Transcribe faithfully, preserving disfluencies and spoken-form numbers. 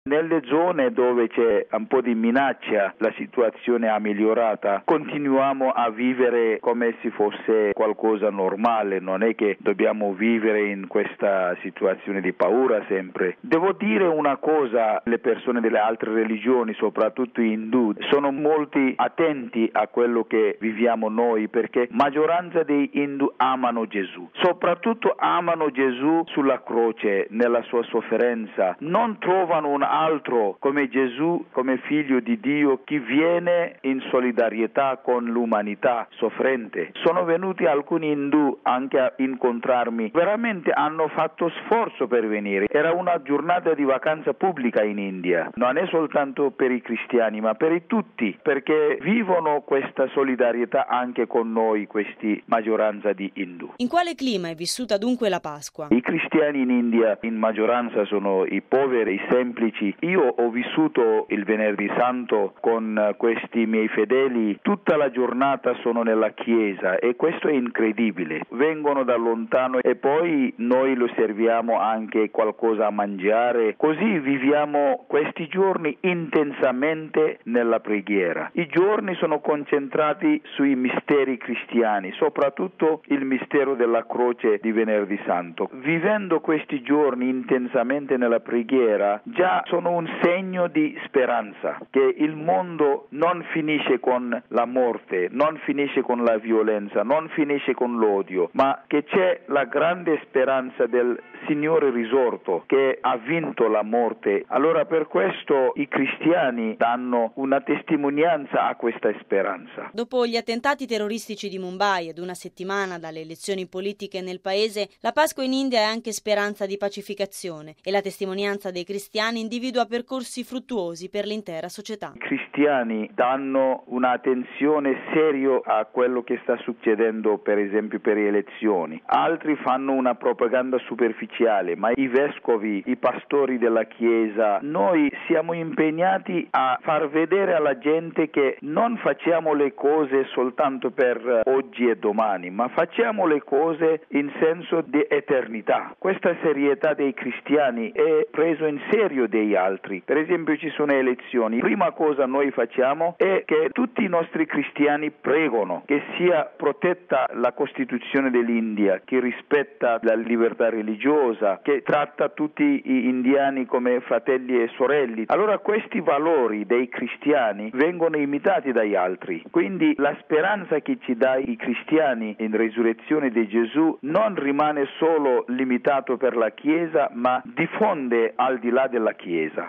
Nelle zone dove c'è un po' di minaccia, la situazione è migliorata, continuiamo a vivere come se fosse qualcosa normale, non è che dobbiamo vivere in questa situazione di paura sempre. Devo dire una cosa, le persone delle altre religioni, soprattutto gli indù, sono molto attenti a quello che viviamo noi, perché la maggioranza dei indù amano Gesù, soprattutto amano Gesù sulla croce, nella sua sofferenza, non trovano un altro come Gesù, come figlio di Dio, che viene in solidarietà con l'umanità soffrente. Sono venuti alcuni indù anche a incontrarmi, veramente hanno fatto sforzo per venire. Era una giornata di vacanza pubblica in India, non è soltanto per i cristiani ma per tutti, perché vivono questa solidarietà anche con noi, questi maggioranza di indù. In quale clima è vissuta dunque la Pasqua? I cristiani in India in maggioranza sono i poveri, i semplici. Io ho vissuto il Venerdì Santo con questi miei fedeli, tutta la giornata sono nella chiesa e questo è incredibile. Vengono da lontano e poi noi lo serviamo anche qualcosa a mangiare, così viviamo questi giorni intensamente nella preghiera. I giorni sono concentrati sui misteri cristiani, soprattutto il mistero della croce di Venerdì Santo. Vivendo questi giorni intensamente nella preghiera, già sono un segno di speranza, che il mondo non finisce con la morte, non finisce con la violenza, non finisce con l'odio, ma che c'è la grande speranza del Signore risorto che ha vinto la morte. Allora per questo i cristiani danno una testimonianza a questa speranza. Dopo gli attentati terroristici di Mumbai ed una settimana dalle elezioni politiche nel paese, la Pasqua in India è anche speranza di pacificazione e la testimonianza dei cristiani individua percorsi fruttuosi per l'intera società. I cristiani danno un'attenzione seria a quello che sta succedendo, per esempio per le elezioni. Altri fanno una propaganda superficiale, ma i vescovi, i pastori della Chiesa, noi siamo impegnati a far vedere alla gente che non facciamo le cose soltanto per oggi e domani, ma facciamo le cose in senso di eternità. Questa serietà dei cristiani è preso in serio degli altri. Per esempio ci sono elezioni, prima cosa noi facciamo è che tutti i nostri cristiani pregano che sia protetta la Costituzione dell'India, che rispetta la libertà religiosa, che tratta tutti gli indiani come fratelli e sorelle. Allora questi valori dei cristiani vengono imitati dagli altri. Quindi la speranza che ci dà i cristiani in risurrezione di Gesù non rimane solo limitato per la Chiesa, ma diffonde al di là della Chiesa.